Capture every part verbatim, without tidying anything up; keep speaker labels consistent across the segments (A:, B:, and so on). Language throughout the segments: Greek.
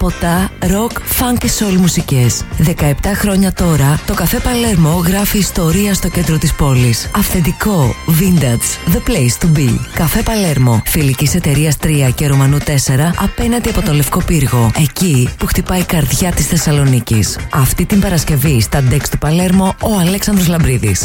A: ποτά, ροκ, φαν και soul μουσικές. δεκαεπτά χρόνια τώρα, το Καφέ Παλέρμο γράφει ιστορία στο κέντρο της πόλης. Αυθεντικό, vintage, the place to be. Καφέ Παλέρμο, φιλικής εταιρείας τρία και Ρουμανού τέσσερα, απέναντι από το Λευκό Πύργο. Εκεί που χτυπάει η καρδιά της Θεσσαλονίκης. Αυτή την Παρασκευή στα ντεξ του Παλέρμο, ο Αλέξανδρος Λαμπρίδης.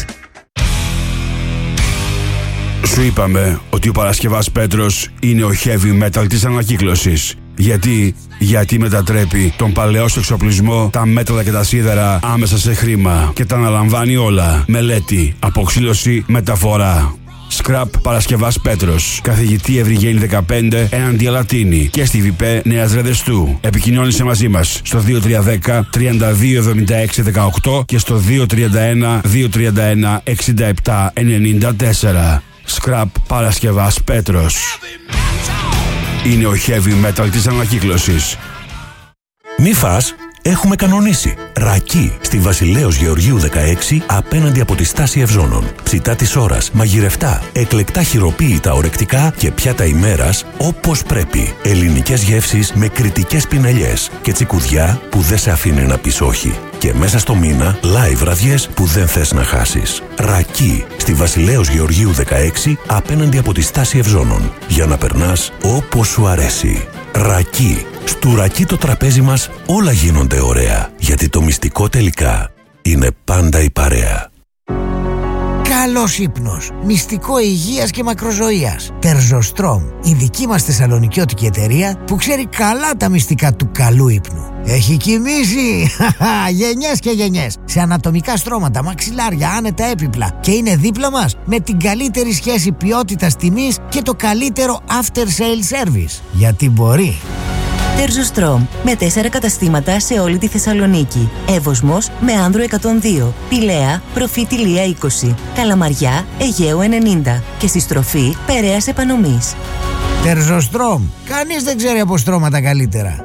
B: Σου είπαμε ότι ο Παρασκευάς Πέτρος είναι ο heavy metal της ανακύκλωσης. Γιατί, γιατί μετατρέπει τον παλαιό σου εξοπλισμό, τα μέταλλα και τα σίδερα άμεσα σε χρήμα και τα αναλαμβάνει όλα. Μελέτη, αποξήλωση, μεταφορά. Scrap Παρασκευάς Πέτρος. Καθηγητή Ευρυγένη δεκαπέντε, Εναντία Λατίνη και στη ΒΙΠΕ Νέας Ρεδεστού. Επικοινώνησε μαζί μας στο δύο τρία ένα μηδέν τριάντα δύο εβδομήντα έξι δεκαοκτώ και στο δύο τρία ένα δύο τρία ένα εξήντα επτά ενενήντα τέσσερα. Scrap Παρασκευάς Πέτρος. Είναι ο heavy metal της ανακύκλωσης.
C: Μη φας, έχουμε κανονίσει. Ρακί, στη Βασιλέως Γεωργίου δεκαέξι, απέναντι από τη στάση Ευζώνων. Ψητά της ώρας, μαγειρευτά, εκλεκτά χειροποίητα ορεκτικά και πιάτα ημέρας όπως πρέπει. Ελληνικές γεύσεις με κριτικές πινελιές και τσικουδιά που δεν σε αφήνει να πεις όχι. Και μέσα στο μήνα, live βραδιές που δεν θες να χάσεις. Ρακί, στη Βασιλέως Γεωργίου δεκαέξι, απέναντι από τη στάση Ευζώνων. Για να περνάς όπως σου αρέσει. Ρακί. Στου Ρακί το τραπέζι μας όλα γίνονται ωραία. Γιατί το μυστικό τελικά είναι πάντα η παρέα.
D: Καλός ύπνος, μυστικό υγείας και μακροζωίας. Τερζοστρόμ, η δική μας θεσσαλονικιώτικη εταιρεία που ξέρει καλά τα μυστικά του καλού ύπνου. Έχει κοιμήσει γενιές και γενιές σε ανατομικά στρώματα, μαξιλάρια, άνετα έπιπλα και είναι δίπλα μας με την καλύτερη σχέση ποιότητας τιμής και το καλύτερο after sale service. Γιατί μπορεί.
A: Τερζοστρόμ, με τέσσερα καταστήματα σε όλη τη Θεσσαλονίκη. Εύωσμος με Άνδρο εκατόν δύο, Πηλαία, Προφήτη Λία είκοσι, Καλαμαριά, Αιγαίου ενενήντα και στη στροφή Περαίας Επανομής.
D: Τερζοστρόμ, κανείς δεν ξέρει από στρώματα καλύτερα.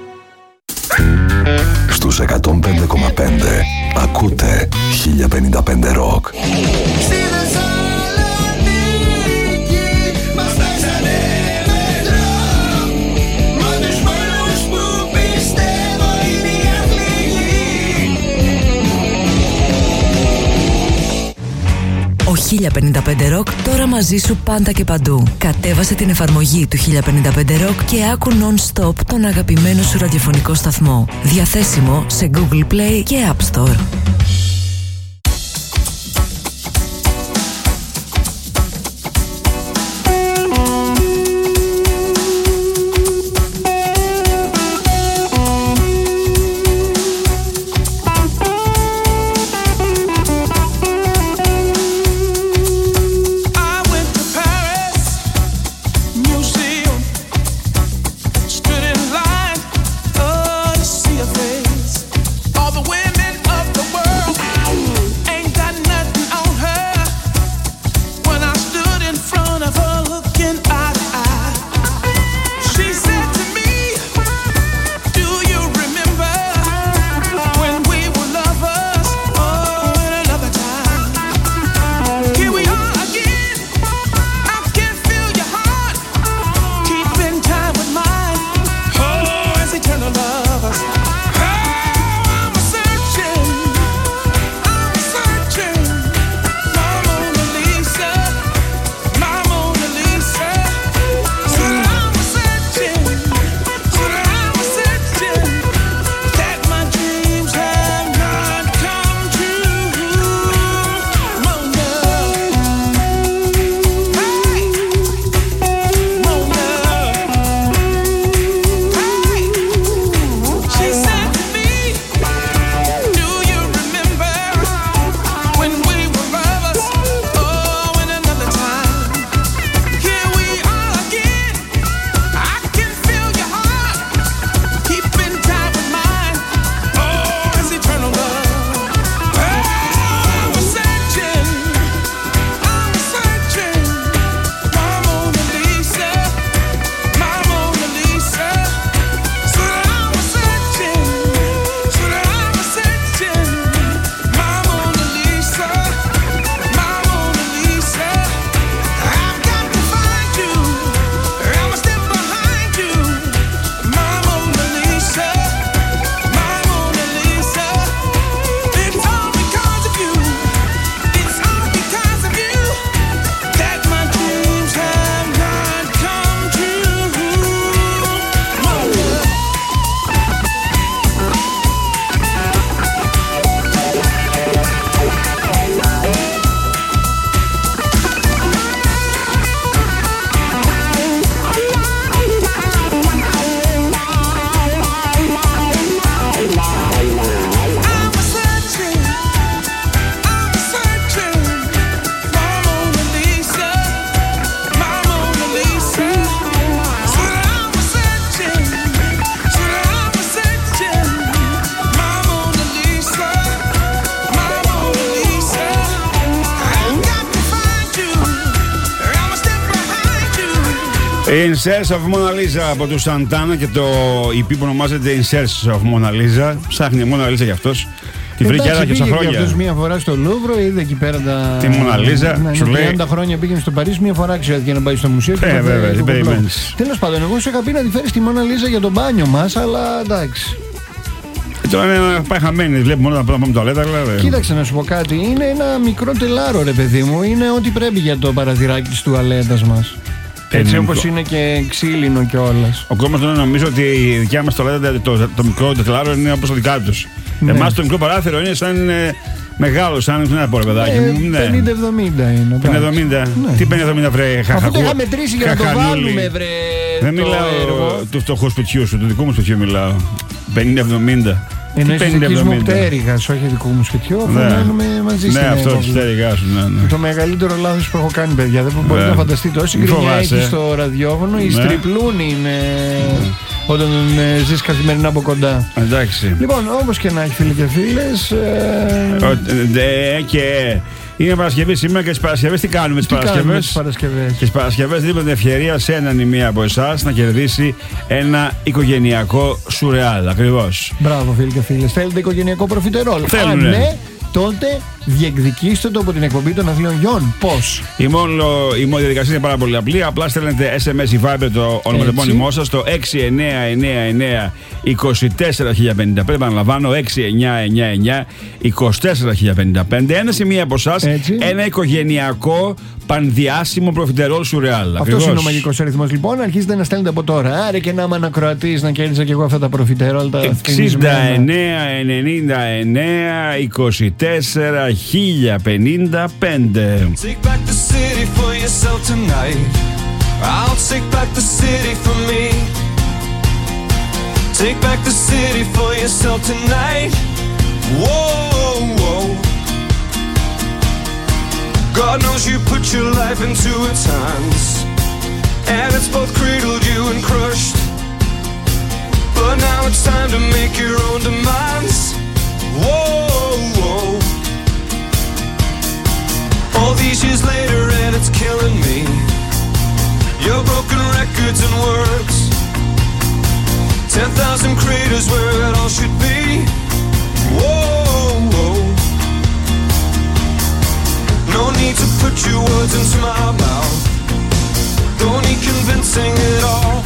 E: Στους εκατόν πέντε κόμμα πέντε ακούτε χίλια πενήντα πέντε Rock.
A: Ο χίλια πενήντα πέντε Rock τώρα μαζί σου πάντα και παντού. Κατέβασε την εφαρμογή του χίλια πενήντα πέντε Rock και άκου non-stop τον αγαπημένο σου ραδιοφωνικό σταθμό. Διαθέσιμο σε Google Play και App Store.
F: All the women of the world
B: In Search of Mona Lisa από του Santana και το ι πι που ονομάζεται In Search of Mona Lisa. Ψάχνει η Mona Lisa για αυτός. Τη βρήκε άλλα και τόσα χρόνια.
F: Αυτός μία φορά στο Λούβρο, είδε εκεί πέρα τα.
B: Τη Μόνα Λίζα.
F: Ναι,
B: σου λέει.
F: τριάντα χρόνια πήγαινε στο Παρίσι, μία φορά ξέρετε να πάει στο μουσείο.
B: Ε, βέβαια, τι περιμένεις.
F: Τέλος πάντων, εγώ σου είχα πει να τη φέρεις τη Μόνα Λίζα για το μπάνιο μας, αλλά εντάξει.
B: Ε, τώρα είναι, πάει χαμένη, βλέπει μόνο να πάμε τουαλέτα. Δηλαδή.
F: Κοίταξε να σου πω κάτι, είναι ένα μικρό τελάρο, ρε παιδί μου. Είναι ό,τι πρέπει για το παραθυράκι της τουαλέτας μας. Έτσι όπως είναι και ξύλινο κιόλας.
B: Ο κόσμος δεν νομίζω ότι η δικιά μας τουαλέτα, το, το, το μικρό τελάρο είναι όπως τα δικά τους. Ναι. Εμάς το μικρό παράθυρο είναι σαν ε, μεγάλο, σαν να πω ρε παιδάκι μου.
F: πενήντα εβδομήντα είναι.
B: πενήντα εβδομήντα. Ναι. Τι πενήντα εβδομήντα βρε χαχακού.
F: Αυτό το είχα μετρήσει για να το βάλουμε βρε.
B: Δεν μιλάω του φτωχού σπιτιού σου, του δικού μου σπιτιού μιλάω. πενήντα εβδομήντα.
F: Ενώ είσαι δικής μου πτέρυγας, όχι δικού μου σπιτιού, αφού μένουμε μαζί στην
B: Ναι, αυτό της πτέρυγάς σου, ναι, ναι.
F: Το μεγαλύτερο λάθος που έχω κάνει, παιδιά, δεν μπορείτε να φανταστείτε. Όση γκρινιά έχει στο ραδιόφωνο, οι στριπλούν είναι όταν ζεις καθημερινά από κοντά.
B: Εντάξει.
F: Λοιπόν, όπως και να έχει, φίλοι και φίλες.
B: Και είναι Παρασκευή σήμερα και τις Παρασκευές τι κάνουμε τις Παρασκευές. Και τις Παρασκευές δίνουμε την ευκαιρία σε έναν ή μία από εσάς να κερδίσει ένα οικογενειακό σουρεάλ. Ακριβώς.
F: Μπράβο, φίλοι και φίλες. Θέλετε οικογενειακό προφιτερόλ?
B: Αν
F: ναι, τότε διεκδικήστε το από την εκπομπή των Αθλίων Γιών. Πώς?
B: Η μόνη διαδικασία είναι πάρα πολύ απλή. Απλά στέλνετε ες εμ ες ή Viber το ονοματεπώνυμό σας στο έξι εννιά εννιά εννιά είκοσι τέσσερα χίλια πενήντα πέντε. Επαναλαμβάνω, έξι εννιά εννιά εννιά είκοσι τέσσερα χίλια πενήντα πέντε. Ένα σημείο από εσάς, ένα οικογενειακό πανδιάσημο προφιτερόλ σουρεάλ.
F: Αυτό είναι ο μαγικός αριθμός λοιπόν. Αρχίζετε να στέλνετε από τώρα. Άρα και να είμαι ανακροατής να κέρδιζα και εγώ αυτά τα προφιτερόλ. Τα
B: εξήντα εννιά ενενήντα εννιά είκοσι τέσσερα χίλια πενήντα πέντε.
G: Take back the city for yourself tonight. I'll take back the city for me. Take back the city for yourself tonight. Whoa, whoa. God knows you put your life into its hands, and it's both cradled you and crushed. But now it's time to make your own demands. Whoa, whoa. All these years later and it's killing me. Your broken records and words. Ten thousand craters where it all should be. Whoa, whoa. No need to put your words into my mouth. Don't need convincing at all.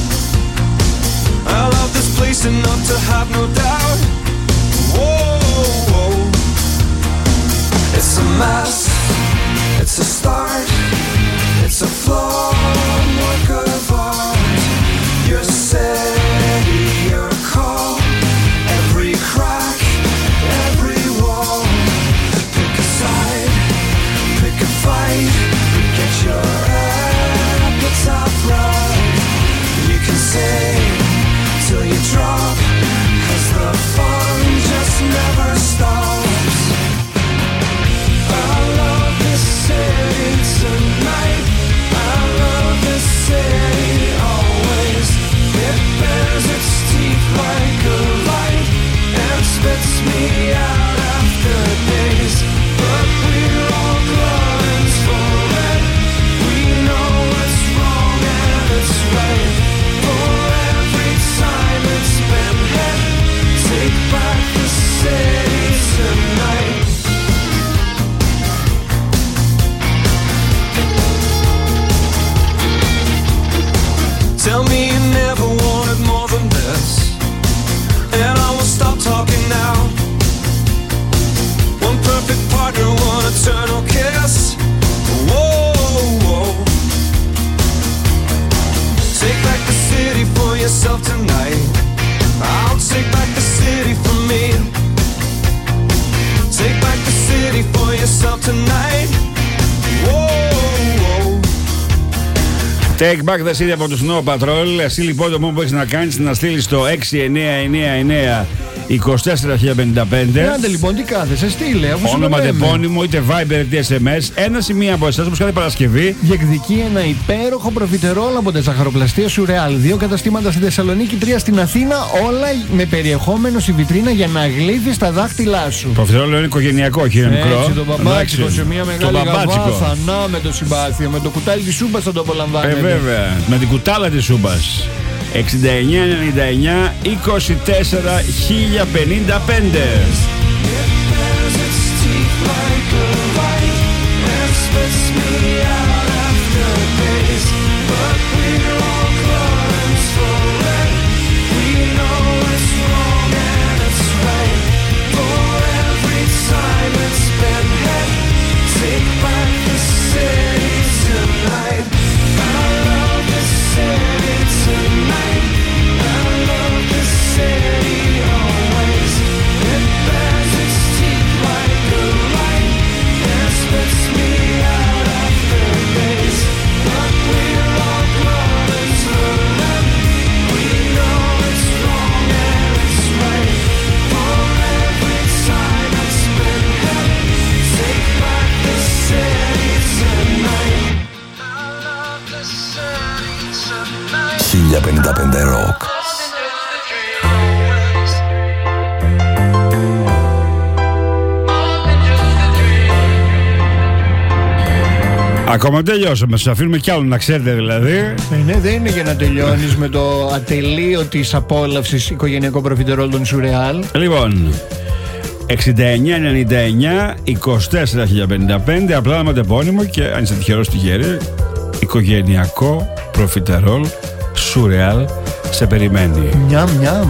G: I love this place enough to have no doubt. Whoa, whoa. It's a mess. It's a start. It's a flawed work of art. Your city, your call. Every crack, every wall. Pick a side, pick a fight. Get your appetite right. You can sing till you drop, 'cause the fun just never stops. I love this city tonight. I love this city always. It bares its teeth like a light and spits me out after days. But we're all gluttons for it. We know it's wrong and it's right. For every time it's been hit, take back the city tonight. Tell me you never wanted more than this, and I will stop talking now. One perfect partner, one eternal kiss. Whoa, whoa. Take back the city for yourself tonight. I'll take back the city for me. Take back the city for yourself tonight. Whoa, whoa.
B: Take back the city από τους Snow Patrol. Εσύ λοιπόν το μόνο που έχεις να κάνεις είναι να στείλεις το έξι εννιά εννιά εννιά είκοσι τέσσερα χίλια πενήντα πέντε.
F: Άντε λοιπόν, τι κάθεσαι, στείλε.
B: Όνομα, τεπώνυμο, είτε Viber είτε ες εμ ες. Ένα ή μία από εσάς που κάθε Παρασκευή
F: διεκδικεί ένα υπέροχο προφιτερόλ από τα ζαχαροπλαστεία Σουρεάλ. Δύο καταστήματα στη Θεσσαλονίκη, τρία στην Αθήνα. Όλα με περιεχόμενο στη βιτρίνα για να γλύφεις τα δάχτυλά σου.
B: Προφιτερόλ είναι οικογενειακό, κύριε μικρό.
F: Έτσι, το μπαμπάτσικο σε μια μεγάλη γαβάθα. Να, με το συμπάθειο, με το κουτάλι της σούπας θα το απολαμβάνετε.
B: Ε, βέβαια, με την κουτάλα της σούπας. εξήντα εννιά ενενήντα εννιά είκοσι τέσσερα χίλια πενήντα πέντε.
E: χίλια πενήντα πέντε Rock.
B: Ακόμα τελειώσαμε, σας αφήνουμε κι άλλο να ξέρετε δηλαδή.
F: Ε, ναι, δεν είναι για να τελειώνεις με το ατελείο της απόλαυσης οικογενειακό προφιτερόλ των Σουρεάλ.
B: Λοιπόν, εξήντα εννιά ενενήντα εννιά είκοσι τέσσερα χίλια πενήντα πέντε, απλά ένα τεπώνυμο και αν είστε τυχερός τυχερή, οικογενειακό προφιτερόλ Σουρεάλ σε περιμένει.
F: Μιαμ, μιαμ.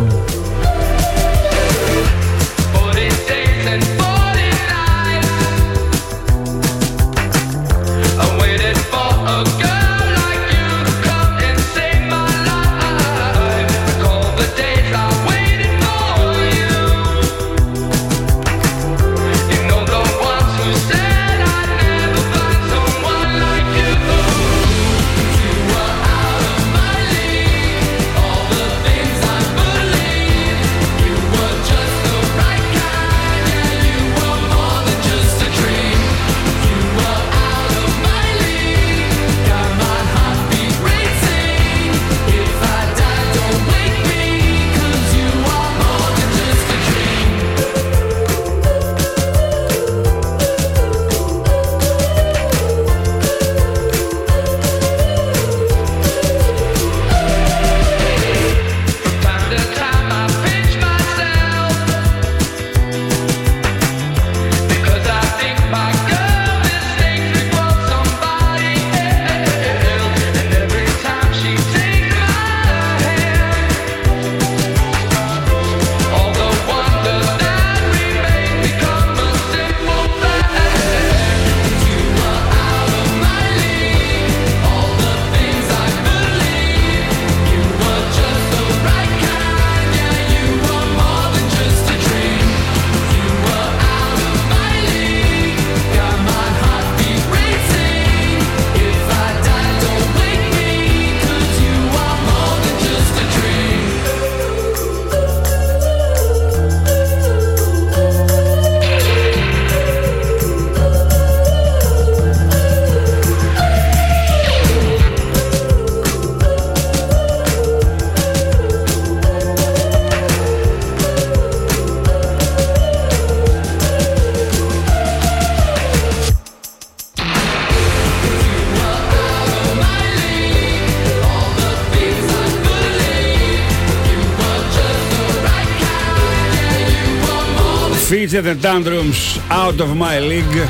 B: Feature the Tantrums Out of My League.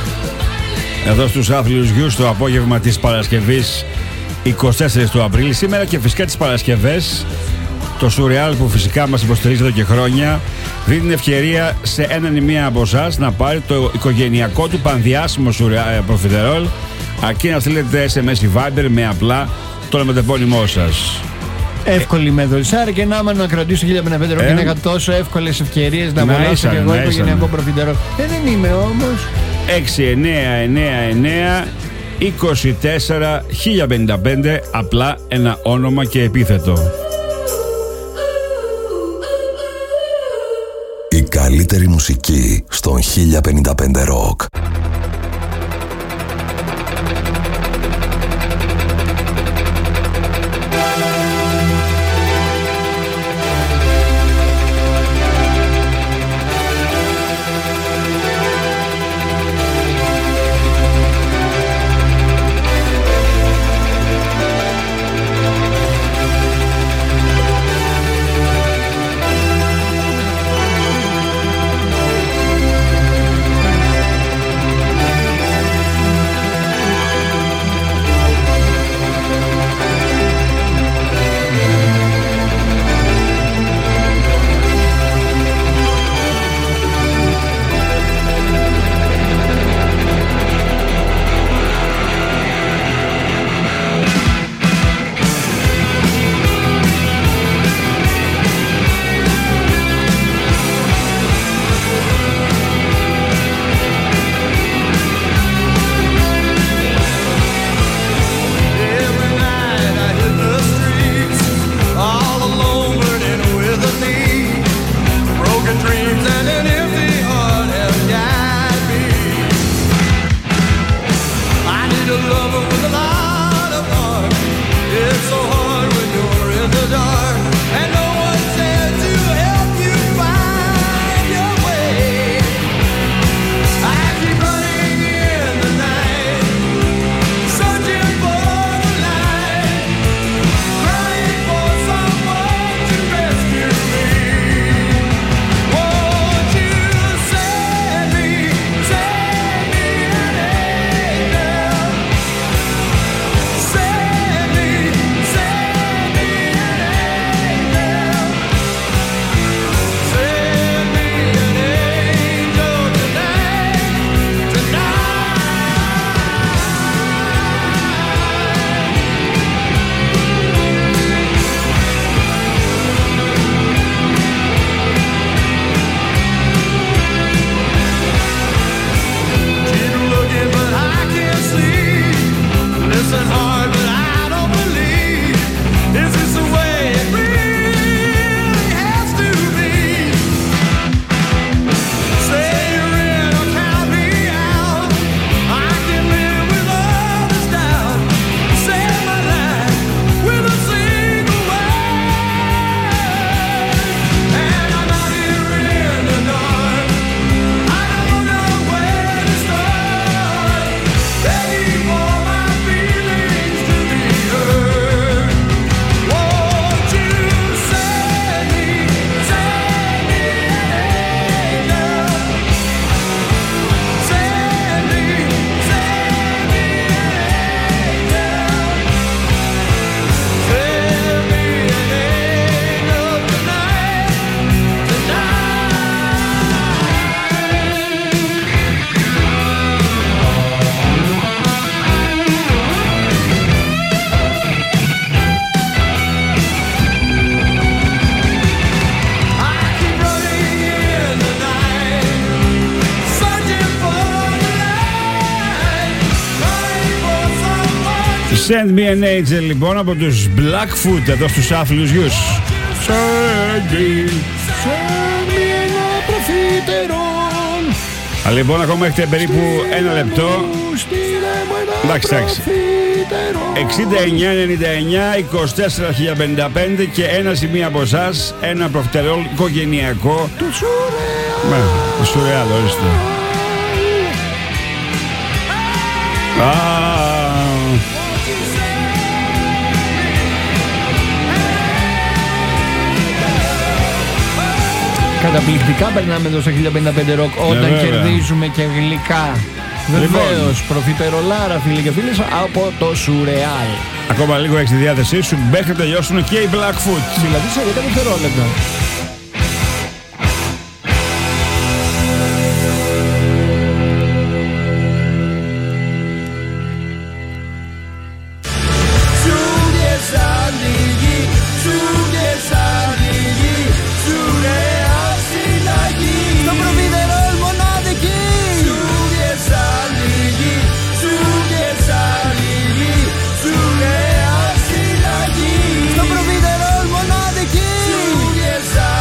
B: Εδώ στους άθλιους γιους το απόγευμα της Παρασκευής εικοστή τέταρτη του Απρίλη. Σήμερα και φυσικά τις Παρασκευές το Σουρεάλ που φυσικά μας υποστηρίζει εδώ και χρόνια δίνει την ευκαιρία σε έναν ή μία από εσάς να πάρει το οικογενειακό του πανδιάσιμο Σουρεάλ προφιτερόλ, αρκεί να στείλετε ες εμ ες ή Viber με απλά το ονοματεπώνυμό σας.
F: Εύκολη με δολσάρι και να άμα να κρατήσω χίλια πενήντα πέντε ε, και να είχα τόσο εύκολες ευκαιρίες να αγοράσω και εγώ οικογενειακό προφιτερόλ. Ε, δεν είμαι όμως.
B: έξι εννιά εννιά εννιά είκοσι τέσσερα χίλια πενήντα πέντε, απλά ένα όνομα και επίθετο.
E: καλύτερη μουσική στον χίλια πενήντα πέντε Rock.
B: Send me an angel λοιπόν από τους Blackfoot εδώ στους άθλιους γιους. Send me,
F: send me ένα προφήτερον.
B: Α, λοιπόν ακόμα έχετε περίπου ένα λεπτό. Εντάξει, εντάξει. εξήντα εννιά ενενήντα εννιά είκοσι τέσσερα χίλια πενήντα πέντε και ένα σημείο από εσάς, ένα προφητερόλ οικογενειακό.
F: Του Σουρεάλ.
B: Του Σουρεάλ, ορίστε.
F: Καταπληκτικά περνάμε εδώ στα χίλια πενήντα πέντε Rock όταν yeah, κερδίζουμε και γλυκά. Βεβαίως, λοιπόν, προφητερολάρα φίλοι και φίλες από το Σουρεάλ.
B: Ακόμα λίγο έχεις τη διάθεσή σου, μέχρι να τελειώσουν και οι Blackfoot.
F: Δηλαδή σε δέκα δευτερόλεπτα.
G: Yes, I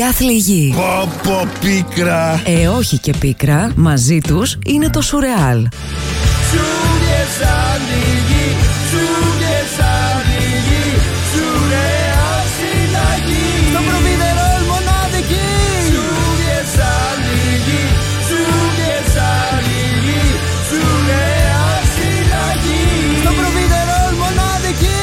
A: οι άθλοι γη.
E: Πω πω πίκρα.
A: Ε, όχι και πίκρα, μαζί τους είναι το Σουρεάλ.
F: Στο προβίδερολ μοναδική. Στο προβίδερολ μοναδική.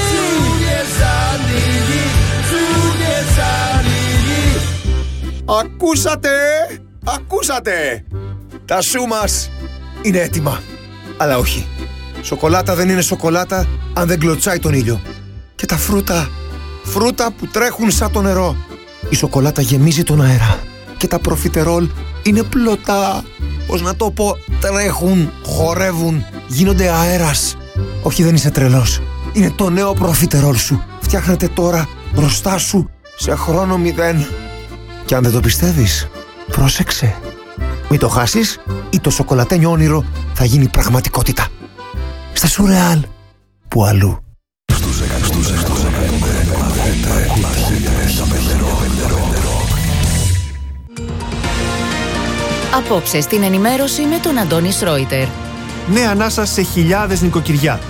H: Ακούσατε! Ακούσατε! Τα σου μας είναι έτοιμα. Αλλά όχι. Σοκολάτα δεν είναι σοκολάτα αν δεν κλωτσάει τον ήλιο. Και τα φρούτα, φρούτα που τρέχουν σαν το νερό. Η σοκολάτα γεμίζει τον αέρα. Και τα προφιτερόλ είναι πλωτά. Πώς να το πω, τρέχουν, χορεύουν, γίνονται αέρας. Όχι, δεν είσαι τρελός. Είναι το νέο προφιτερόλ σου. Φτιάχνεται τώρα μπροστά σου σε χρόνο μηδέν. Και αν δεν το πιστεύεις, πρόσεξε. Μην το χάσεις ή το σοκολατένιο όνειρο θα γίνει πραγματικότητα. Στα Σουρεάλ, που αλλού.
I: Απόψε στην ενημέρωση με τον Αντώνη Σρόιτερ.
J: Νέα ανάσα σε χιλιάδες νοικοκυριά.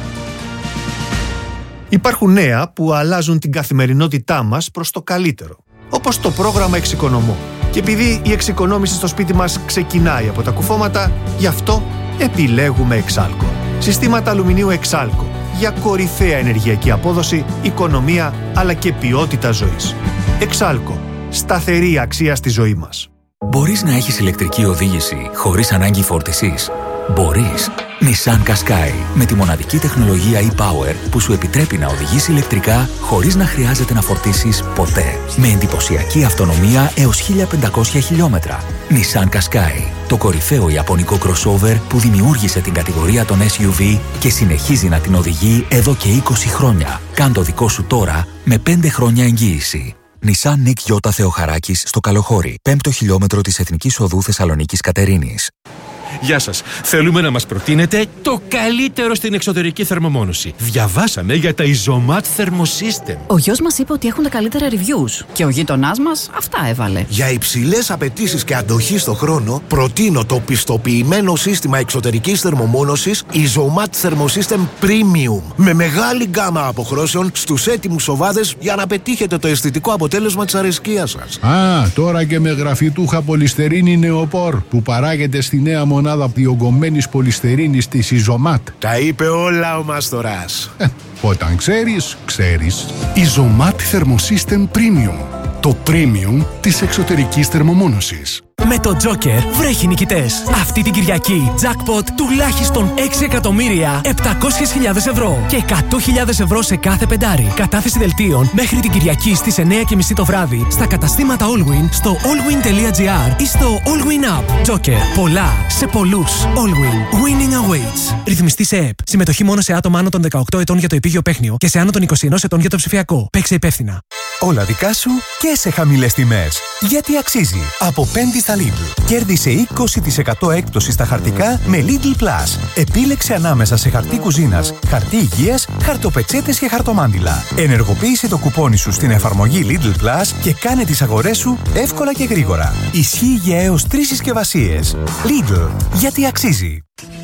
J: Υπάρχουν νέα που αλλάζουν την καθημερινότητά μας προς το καλύτερο. Όπως το πρόγραμμα Εξοικονομώ. Και επειδή η εξοικονόμηση στο σπίτι μας ξεκινάει από τα κουφώματα, γι' αυτό επιλέγουμε Εξάλκο. Συστήματα αλουμινίου Εξάλκο για κορυφαία ενεργειακή απόδοση, οικονομία αλλά και ποιότητα ζωής. Εξάλκο. Σταθερή αξία στη ζωή μας.
K: Μπορείς να έχεις ηλεκτρική οδήγηση χωρίς ανάγκη φόρτισης. Μπορείς. Nissan Qashqai με τη μοναδική τεχνολογία e-Power που σου επιτρέπει να οδηγείς ηλεκτρικά χωρίς να χρειάζεται να φορτίσεις ποτέ. Με εντυπωσιακή αυτονομία έως χίλια πεντακόσια χιλιόμετρα. Nissan Qashqai, το κορυφαίο ιαπωνικό crossover που δημιούργησε την κατηγορία των ες γιου βι και συνεχίζει να την οδηγεί εδώ και είκοσι χρόνια. Κάν το δικό σου τώρα με πέντε χρόνια εγγύηση. Nissan Νικ Γιώτα Θεοχαράκης στο Καλοχώρι, πέμπτο χιλιόμετρο της Εθνικής Οδού Θεσσαλονίκης Κατερίνης.
L: Γεια σας. Θέλουμε να μας προτείνετε το καλύτερο στην εξωτερική θερμομόνωση. Διαβάσαμε για τα Isomat Thermosystem.
M: Ο γιος μας είπε ότι έχουν τα καλύτερα reviews και ο γείτονάς μας αυτά έβαλε.
N: Για υψηλές απαιτήσεις και αντοχή στο χρόνο, προτείνω το πιστοποιημένο σύστημα εξωτερικής θερμομόνωσης Isomat Thermosystem Premium. Με μεγάλη γκάμα αποχρώσεων στους έτοιμους σοβάδες για να πετύχετε το αισθητικό αποτέλεσμα της αρεσκίας σας.
O: Α, τώρα και με γραφιτούχα πολυστερίνη νεοπόρ που παράγεται στη νέα μονάδα διογκωμένης πολυστερίνης της Isomat.
N: Τα είπε όλα ο Μάστορας.
O: Ε, όταν ξέρεις, ξέρεις.
P: Isomat Thermosystem Premium. Το premium της εξωτερικής θερμομόνωσης.
Q: Με το Joker βρέχει νικητές. Αυτή την Κυριακή jackpot τουλάχιστον έξι εκατομμύρια επτακόσιες χιλιάδες ευρώ και εκατό χιλιάδες ευρώ σε κάθε πεντάρι. Κατάθεση δελτίων μέχρι την Κυριακή στις εννιά και μισή το βράδυ στα καταστήματα Allwin στο allwin.gr ή στο Allwin App. Joker. Πολλά σε πολλούς. Allwin. Winning awaits. Ρυθμιστή σε ΕΠ. Συμμετοχή μόνο σε άτομα άνω των δεκαοκτώ ετών για το επίγειο παίχνιο και σε άνω των είκοσι ενός ετών για το ψηφιακό. Παίξε υπεύθυνα.
R: Όλα δικά σου και σε χαμηλές τιμές. Γιατί αξίζει. Από πέμπτη στα Lidl. Κέρδισε είκοσι τοις εκατό έκπτωση στα χαρτικά με Lidl Plus. Επίλεξε ανάμεσα σε χαρτί κουζίνας, χαρτί υγείας, χαρτοπετσέτες και χαρτομάντιλα. Ενεργοποίησε το κουπόνι σου στην εφαρμογή Lidl Plus και κάνε τις αγορές σου εύκολα και γρήγορα. Ισχύει για έως τρεις συσκευασίες. Lidl. Γιατί αξίζει.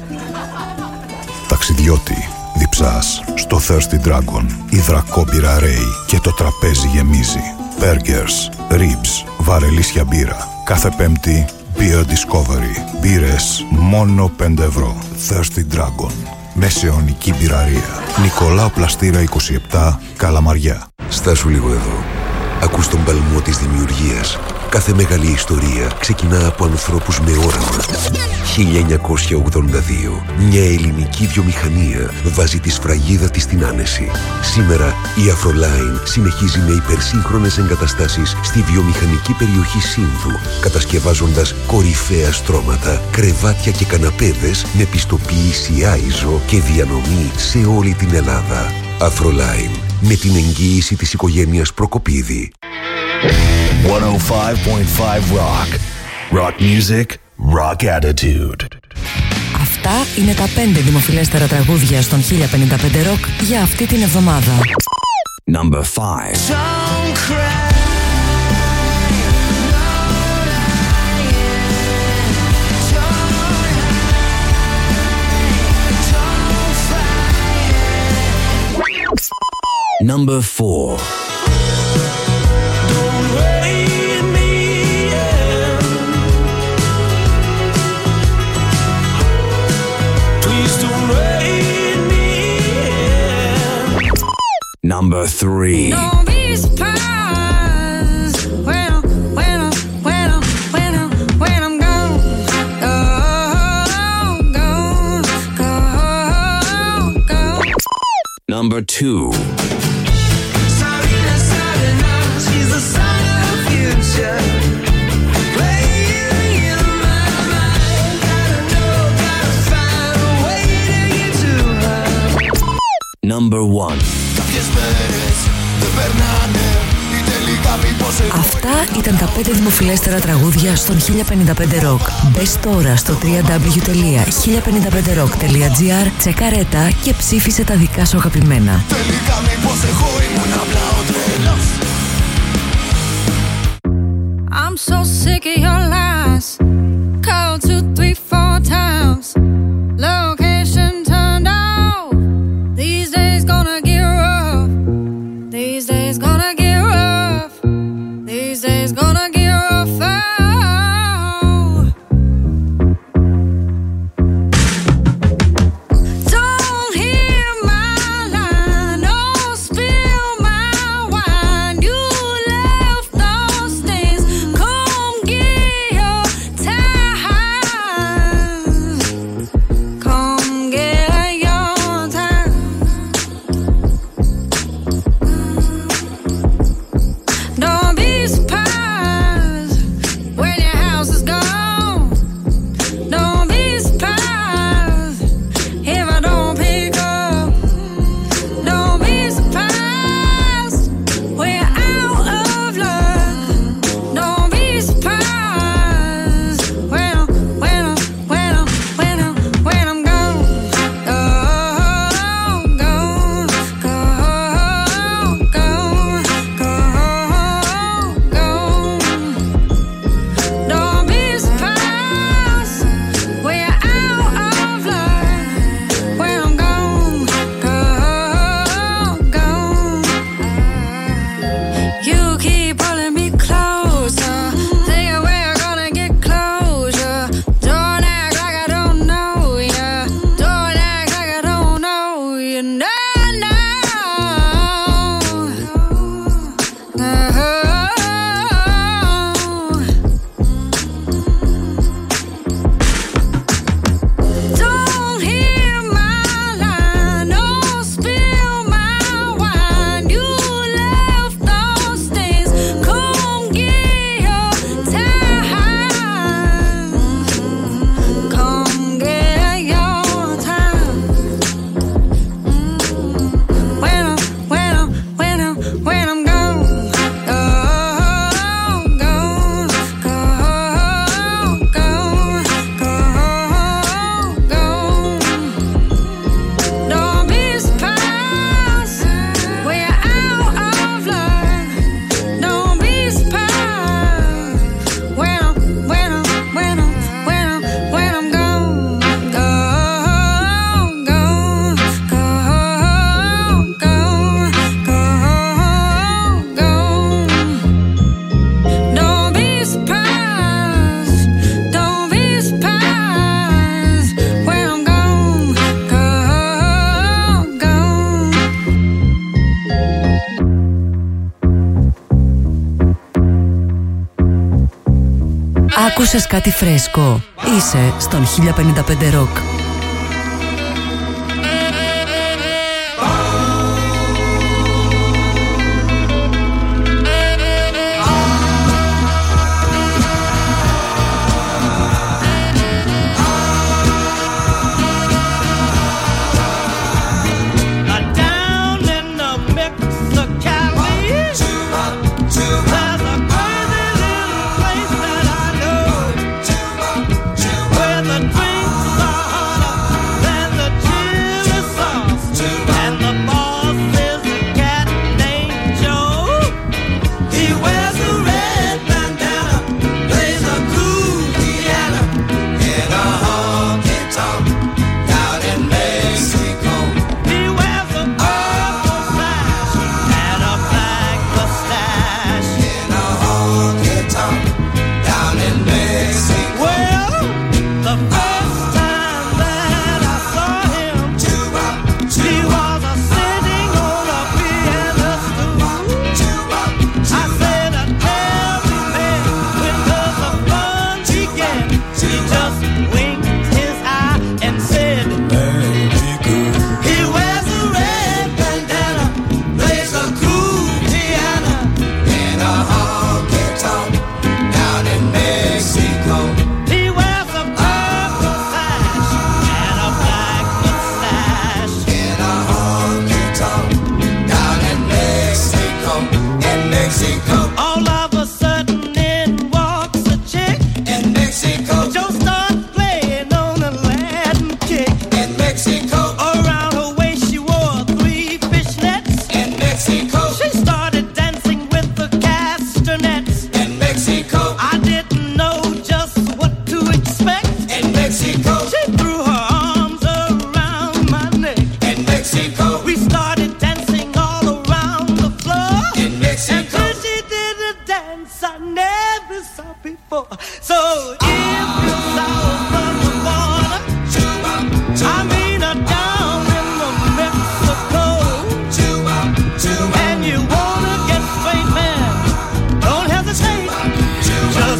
E: Ταξιδιώτη, διψάς στο Thirsty Dragon. Υδρακόμπυρα ρέει και το τραπέζι γεμίζει. Burgers, ribs, βαρελίσια μπύρα. Κάθε Πέμπτη Beer Discovery. Μπύρες μόνο πέντε ευρώ. Thirsty Dragon. Μεσαιωνική μπυραρία. Νικολάου Πλαστήρα είκοσι επτά, Καλαμαριά.
S: Στάσου λίγο εδώ. Ακούς τον παλμό της δημιουργίας. Κάθε μεγάλη ιστορία ξεκινά από ανθρώπους με όραμα. χίλια εννιακόσια ογδόντα δύο. Μια ελληνική βιομηχανία βάζει τη σφραγίδα της στην άνεση. Σήμερα η Afroline συνεχίζει με υπερσύγχρονες εγκαταστάσεις στη βιομηχανική περιοχή Σύνδου, κατασκευάζοντας κορυφαία στρώματα, κρεβάτια και καναπέδες με πιστοποίηση άιζο και διανομή σε όλη την Ελλάδα. Afroline, με την εγγύηση της οικογένειας Προκοπίδη.
T: εκατό πέντε κόμμα πέντε Rock. Rock music, rock attitude.
A: Αυτά είναι τα πέντε δημοφιλέστερα τραγούδια στον χίλια πενήντα πέντε Rock για αυτή την εβδομάδα.
T: Number five. Number four. Number three.
G: Don't be surprised when I'm, when I'm, when I'm, when I'm, when I'm gone, gone, gone, gone, gone.
T: Number two.
G: Sarina, Sarina, she's the sign of the future. Playing in my mind, gotta know, gotta find a way to get to her.
T: Number one.
A: Αυτά ήταν τα πέντε δημοφιλέστερα τραγούδια στον χίλια πενήντα πέντε Rock. Μπες τώρα στο double-u double-u double-u τελεία χίλια πενήντα πέντε rock τελεία gr, τσεκαρέτα και ψήφισε τα δικά σου αγαπημένα.
G: Τελικά μήπως εγώ ήμουν απλά ο τρελός. I'm so sick of your lies. Called two, three, four times. Location turned off. These days gonna get rough. These days gonna get rough. These days gonna get rough. Oh. Don't hear my line, don't spill my wine. You left those stains. Come get your time. Come get your time. Don't be surprised when your house is gone. Don't be surprised if I don't pick up. Don't be surprised we're out of luck. Don't be surprised when I'm, when I'm, when I'm, when I'm, when I'm gone. Gone, gone, gone, gone, gone, gone. Don't be surprised we're out of luck when I'm gone, gone, gone. You keep pulling me closer, thinking we're gonna get closure. Don't act like I don't know ya. Don't act like I don't know you. No, no. No. Don't hear my line, don't spill my wine. You left those stains. Come get your time. Come get your time. When I'm, when I'm, when I'm, when I'm gone, gone, gone, gone, gone, gone, gone. Don't be surprised we're out of luck. Don't be surprised when I'm, when I'm, when I'm, when I'm, when I'm gone, gone, gone, gone, gone, gone, gone. Don't be surprised, don't be surprised when I'm gone, gone, gone.
A: Άκουσες κάτι φρέσκο? Είσαι στον χίλια πενήντα πέντε Rock.
G: Down in the Mexicali, there's a crazy little place that I know, where the drinks are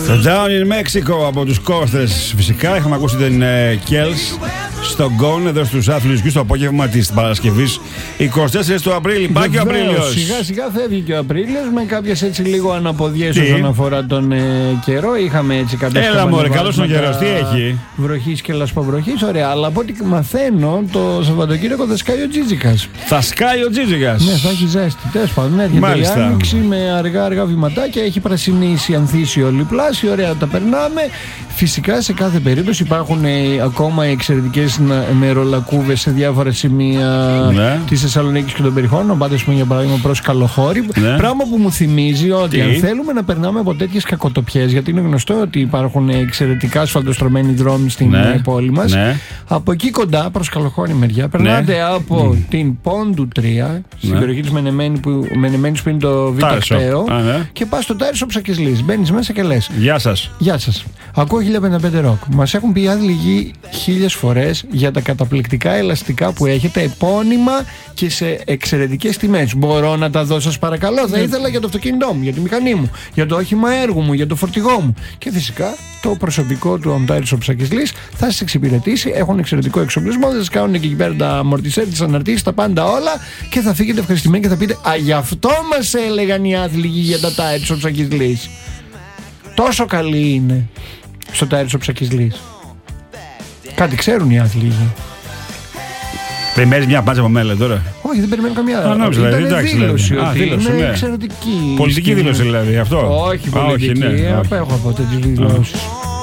B: Το Down in Mexico από τους Κόστρες. Φυσικά είχαμε ακούσει την Kells στο Gone εδώ στους Αθλητικούς το απόγευμα της Παρασκευής εικοστή τέσσερις του Απρίλη. Πάει και ο Απρίλιος.
F: Σιγά σιγά φεύγει και ο Απρίλιος με κάποιες έτσι λίγο αναποδιές όσον αφορά τον ε, καιρό. Είχαμε έτσι κάποιες.
B: Έλα μωρέ, καλώς ο καιρός, τι έχει.
F: Βροχής και λασποβροχής, ωραία. Αλλά από ό,τι μαθαίνω το Σαββατοκύριακο θα σκάει ο Τζίτζικας.
B: Θα σκάει ο Τζίτζικας.
F: Ναι, θα έχει ζέστη. Τέλος πάντων, έρχεται η άνοιξη με αργά αργά βηματάκια. Έχει πρασινίσει, ανθίσει όλοι πλάσι. Ωραία, τα περνάμε. Φυσικά σε κάθε περίπτωση υπάρχουν ε, ακόμα εξαιρετικές νερολακκούβες σε διάφορα σημεία ναι. της Θεσσαλονίκης και των περιχώρων. Πάτε για παράδειγμα προς Καλοχώρη. Ναι. Πράγμα που μου θυμίζει ότι Τι? αν θέλουμε να περνάμε από τέτοιες κακοτοπιές, γιατί είναι γνωστό ότι υπάρχουν εξαιρετικά ασφαλτοστρωμένοι δρόμοι στην ναι. πόλη μας. Ναι. Από εκεί κοντά προς Καλοχώρη μεριά περνάτε ναι. από mm. την Πόντου τρία, ναι. στην περιοχή της Μενεμένη που, Μενεμένης που είναι το Β' Κταίο, ναι. και πας στο Τάρισο Ψακισλής. Μπαίνεις μέσα και λες
B: Γεια σας.
F: Γεια σας. Ακούω χίλια πενήντα πέντε ροκ. Μας έχουν πει άδειλοι χίλιες φορές για τα καταπληκτικά ελαστικά που έχετε, επώνυμα και σε εξαιρετικές τιμές. Μπορώ να τα δώσω σας παρακαλώ? Θα ήθελα για το αυτοκίνητό μου, για τη μηχανή μου, για το όχημα έργου μου, για το φορτηγό μου. Και φυσικά το προσωπικό του Ontarius Ψακισλής θα σας εξυπηρετήσει. Έχουν εξαιρετικό εξοπλισμό, θα σας κάνουν και εκεί πέρα τα αμορτισέρ, τις αναρτήσεις, τα πάντα όλα και θα φύγετε ευχαριστημένοι και θα πείτε «Α, γι' αυτό μας έλεγαν οι άθληγοι για τα Ontarius Ψακισλής». Τόσο καλή είναι στο Ontarius Ψακισλής. Κάτι ξέρουν οι άθληγοι.
B: Περιμένεις μια πάτσα από μέλα τώρα?
F: Όχι, δεν περιμένω καμία.
B: Α, νόμιζα, δηλαδή, εντάξει,
F: δήλωση,
B: δηλαδή.
F: ότι
B: Α, δήλωση,
F: είναι
B: ναι.
F: εξαιρετική.
B: Πολιτική
F: σκηνή.
B: δήλωση δηλαδή αυτό?
F: Όχι πολιτική,
B: Α, όχι, ναι.
F: απέχω από τέτοιες δηλώσεις.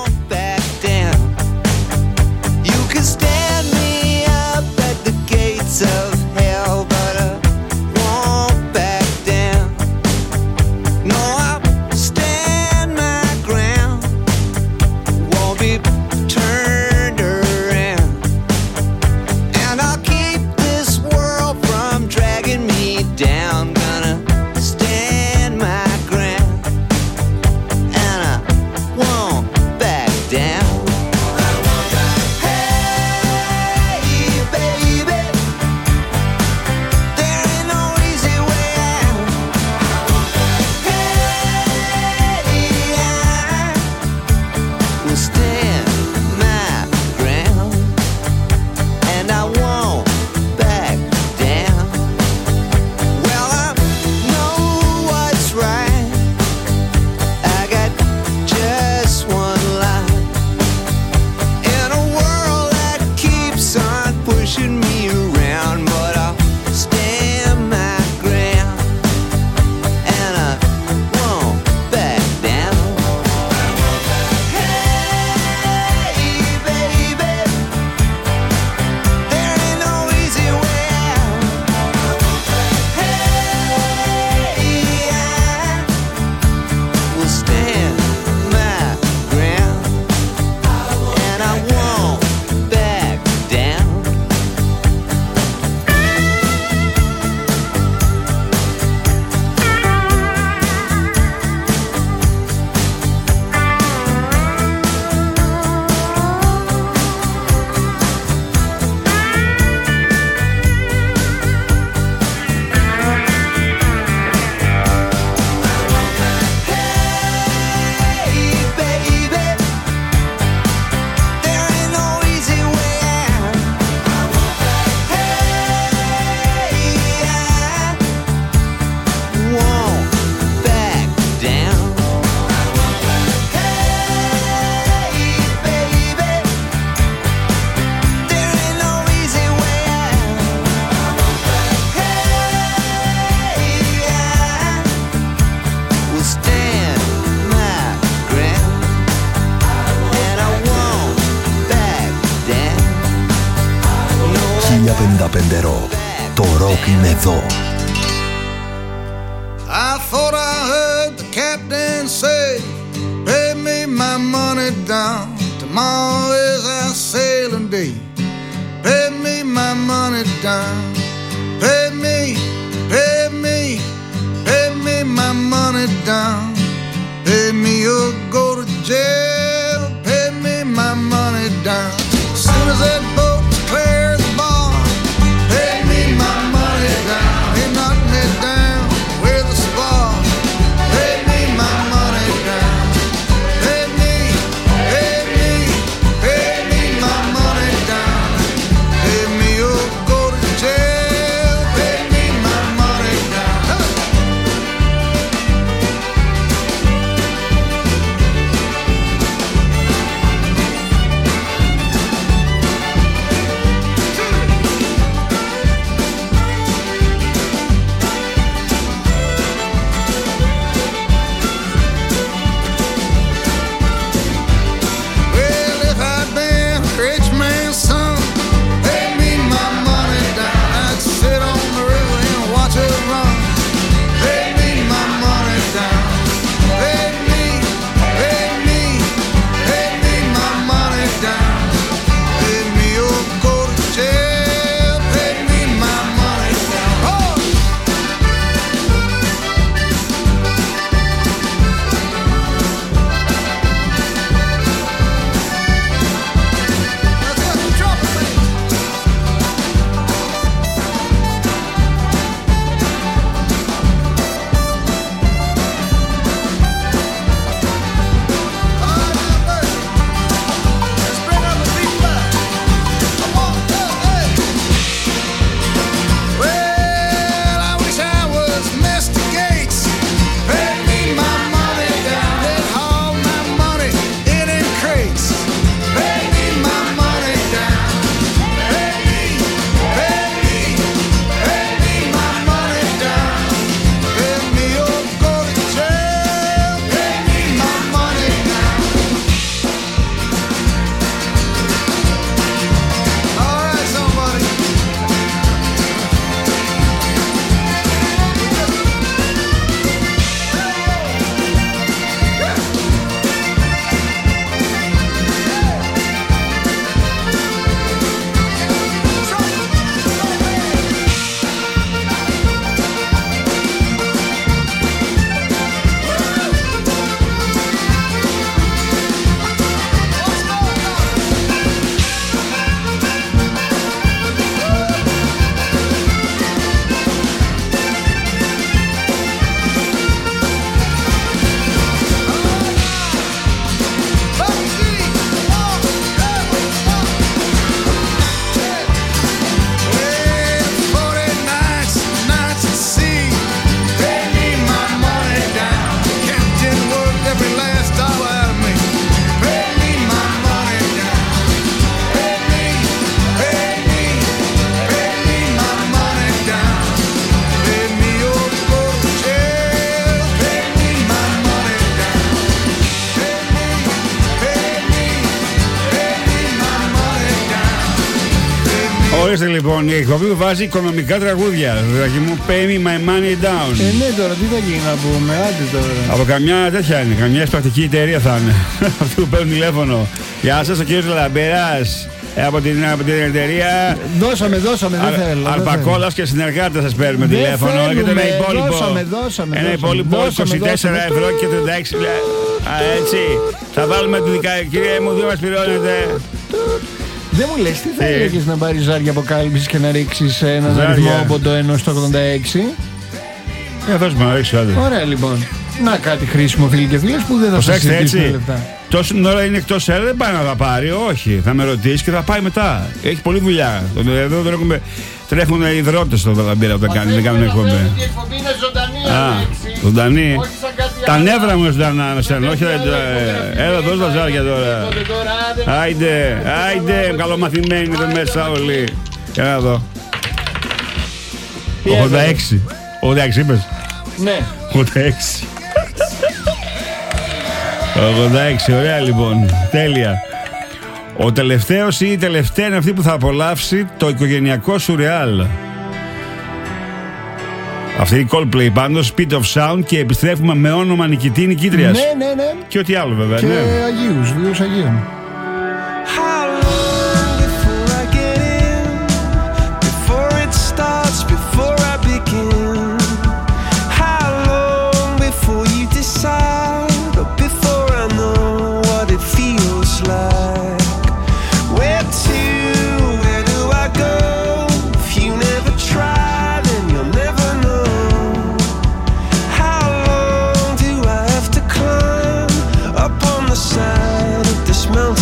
S: χίλια πενήντα πέντε Rock. Το ροκ είναι εδώ.
U: I thought I heard the captain say, pay me my money down. Tomorrow is our sailing day. Pay me my money down. Pay me, pay me, pay me my money down. Pay me or go to jail. Pay me my money down. As soon as that boat clears the bar, pay me my money down. Ain't knocking it down with a spar. Pay me my money down. Pay
B: Ορίστε λοιπόν, η εκπομπή που βάζει οικονομικά τραγούδια. Δηλαδή μου pay me my money down.
F: Ε, ναι, τώρα τι θα γίνει να πούμε, άντε τώρα.
B: Από καμιά τέτοια είναι, καμιά εισπρακτική εταιρεία θα είναι. Αυτοί που παίρνουν τηλέφωνο. Γεια σας, ο κύριος Λαμπεράς. Ε, από, την, από την εταιρεία.
F: Δώσαμε, δώσαμε, δεν θέλω.
B: Αρπακόλας και συνεργάτες σας παίρνουμε δεν τηλέφωνο.
F: Θέλουμε,
B: έχετε ένα υπόλοιπο.
F: Δώσαμε, δώσαμε.
B: Ένα υπόλοιπο είκοσι τέσσερα δώσαμε, ευρώ και τριάντα έξι. Α, έτσι. Θα βάλουμε τη δικασία. Κυρία μου, δύο μας πληρώνετε.
F: Δεν μου λες, τι θα έλεγες να πάρεις ζάρια αποκάλυψης και να ρίξεις έναν αριθμό από το ένα στο ογδόντα έξι.
B: Ε, δώσ' μου να ρίξω άντε.
F: Ωραία λοιπόν. Να κάτι χρήσιμο φίλοι και φίλες που δεν θα σας συζητήσουμε λεπτά.
B: Τόση ώρα είναι εκτός αέρα, δεν πάει να τα πάρει, όχι. Θα με ρωτήσει και θα πάει μετά. Έχει πολλή δουλειά. Εδώ δεν έχουμε. Τρέχουν οι υδρότες στο Λαμπέρα όταν κάνει, δεν κάνουν εκπομπή.
F: Η εκπομπή είναι ζωντανή.
B: Α, ζωντανή. Τα νεύρα μου ζωντανά με σένα, όχι. Έλα, δώσ' τα ζάρια τώρα. Άιντε, άιντε, καλομαθημένοι εδώ μέσα όλοι. Για να δω. ογδόντα έξι. ογδόντα έξι είπες.
F: Ναι.
B: ογδόντα έξι. ογδόντα έξι, ωραία λοιπόν. Τέλεια. Ο τελευταίος ή η τελευταία είναι αυτή που θα απολαύσει το οικογενειακό σουρεάλ. Αυτή η Coldplay πάντως, Speed of Sound, και επιστρέφουμε με όνομα νικητή νικήτριας.
F: Ναι, ναι, ναι.
B: Και ό,τι άλλο βέβαια.
F: Και
B: ναι.
F: Αγίους, βίους Αγίων.
G: Side of this mountain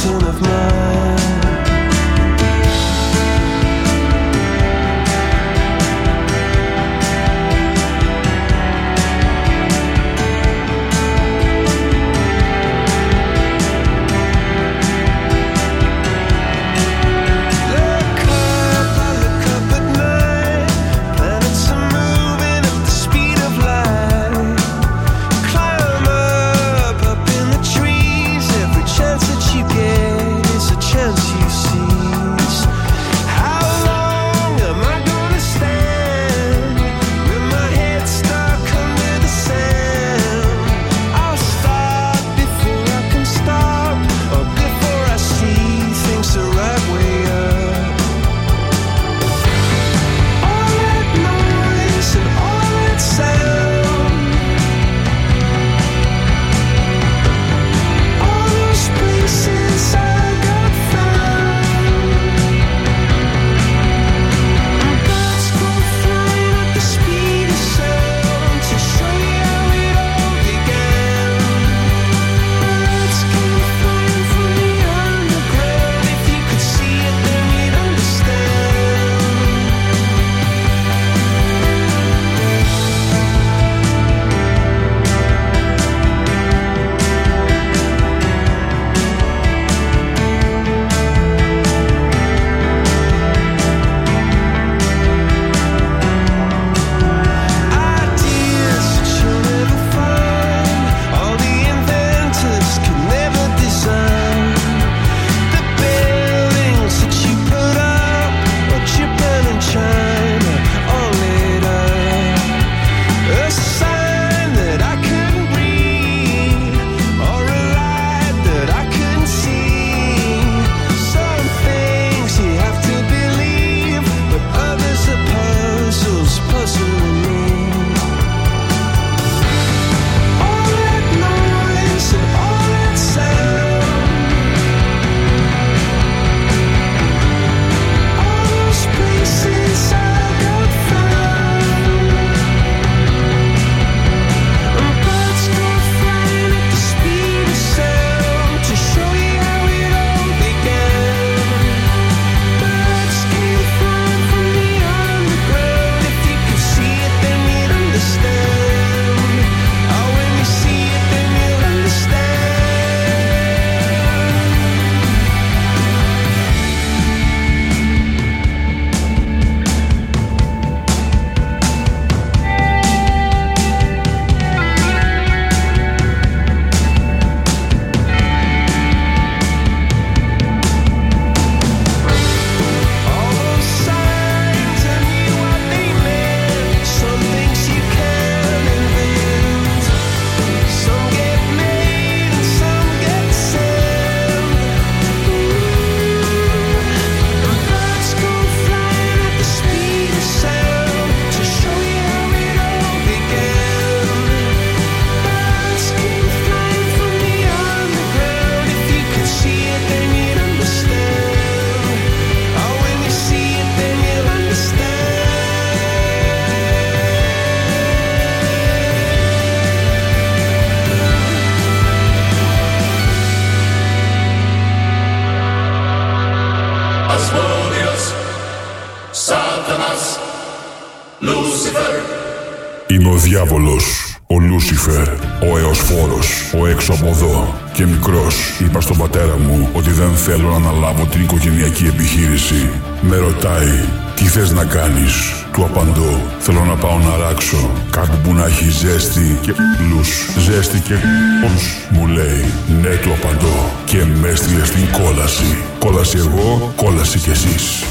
G: Σάτανας, Λούσιφερ.
B: Είμαι ο διάβολος, ο Λούσιφερ, ο Εωσφόρος, ο έξω από εδώ. Και μικρός είπα στον πατέρα μου ότι δεν θέλω να αναλάβω την οικογενειακή επιχείρηση. Με ρωτάει, τι θες να κάνεις? Του απαντώ, θέλω να πάω να ράξω κάπου που να έχει ζέστη και λους. Ζέστη και λους. Μου λέει, ναι, του απαντώ. Και με έστειλε στην κόλαση. Κόλαση εγώ, κόλαση κι εσείς.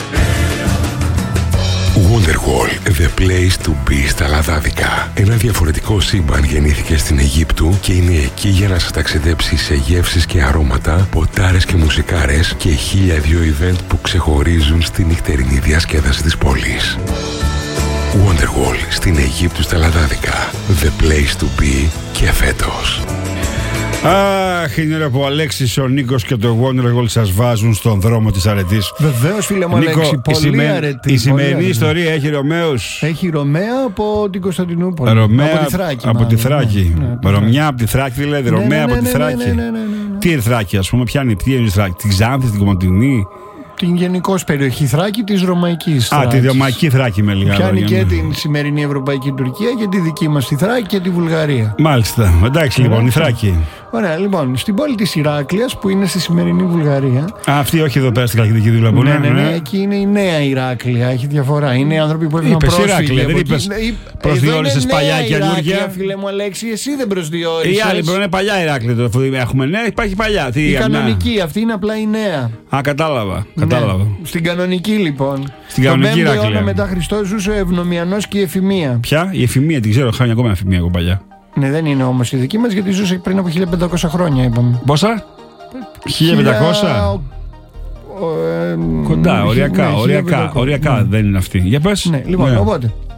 S: Wonderwall, the place to be στα Λαδάδικα. Ένα διαφορετικό σύμπαν γεννήθηκε στην Αιγύπτου και είναι εκεί για να σας ταξιδέψει σε γεύσεις και αρώματα, ποτάρες και μουσικάρες και χίλια δύο event που ξεχωρίζουν στη νυχτερινή διασκέδαση της πόλης. Wonderwall στην Αιγύπτου στα Λαδάδικα. The place to be και φέτος.
B: Αχ, είναι ώρα που ο Αλέξης, ο Νίκος και το Wonderwall σας βάζουν στον δρόμο της αρετής.
F: Βεβαίως, φίλε μου,
B: Νίκο,
F: Αλέξη, πολύ
B: η σημε...
F: αρετή.
B: Η σημερινή ιστορία έχει Ρωμαίους.
F: Έχει Ρωμαία από την Κωνσταντινούπολη.
B: Ρωμαία
F: από τη Θράκη.
B: Από τη Θράκη.
F: Ναι, ναι,
B: Ρωμιά από τη Θράκη, δηλαδή.
F: Ναι,
B: Ρωμαία
F: ναι,
B: από τη
F: ναι,
B: Θράκη.
F: ναι, ναι, ναι, ναι, ναι.
B: Τι είναι η Θράκη, ας πούμε, ποια είναι η Θράκη? Την Ξάνθη, την Κομματινή.
F: Την γενικώς περιοχή Θράκη της Ρωμαϊκής
B: Α, τη Ρωμαϊκή Θράκη με λίγα λόγια.
F: Πιάνει και την σημερινή Ευρωπαϊκή Τουρκία και τη δική μας τη Θράκη και τη Βουλγαρία.
B: Μάλιστα. Εντάξει, λοιπόν, η Θράκη.
F: Ωραία, λοιπόν, στην πόλη της Ηράκλειας που είναι στη σημερινή Βουλγαρία.
B: Α, αυτή όχι εδώ πέρα στην Καλκιδική του Λαμπού.
F: Ναι, ναι, ναι, εκεί είναι η νέα Ηράκλεια. Έχει διαφορά. Είναι άνθρωποι που έχουν πρόσφυγε.
B: Ηράκλεια, δεν είπες. Προσδιορίσες παλιά και καινούργια.
F: Φίλε μου, Αλέξη, εσύ δεν προσδιορίσες.
B: Η άλλη μπορεί να είναι παλιά Ηράκλεια. Αφού έχουμε νέα, υπάρχει παλιά.
F: Η κανονική, αυτή είναι απλά η νέα.
B: Α, κατάλαβα. κατάλαβα.
F: Στην κανονική, λοιπόν.
B: Στην κανονική Ηράκλεια.
F: Τον πέμπτο αιώνα μετά Χριστό ζούσε ο Ευνομιανός και η Εφημεία.
B: Ποια? Η Εφημεία, την ξέρω. Χάνει ακόμα Εφημεία εγώ παλιά.
F: Ναι, δεν είναι όμως η δική μας, γιατί ζούσε πριν από χίλια πεντακόσια χρόνια, είπαμε.
B: Πόσα? χίλια πεντακόσια. Κοντά, οριακά, οριακά, οριακά δεν είναι αυτή. Για πες.
F: Ναι, λοιπόν,
B: ναι.
F: οπότε.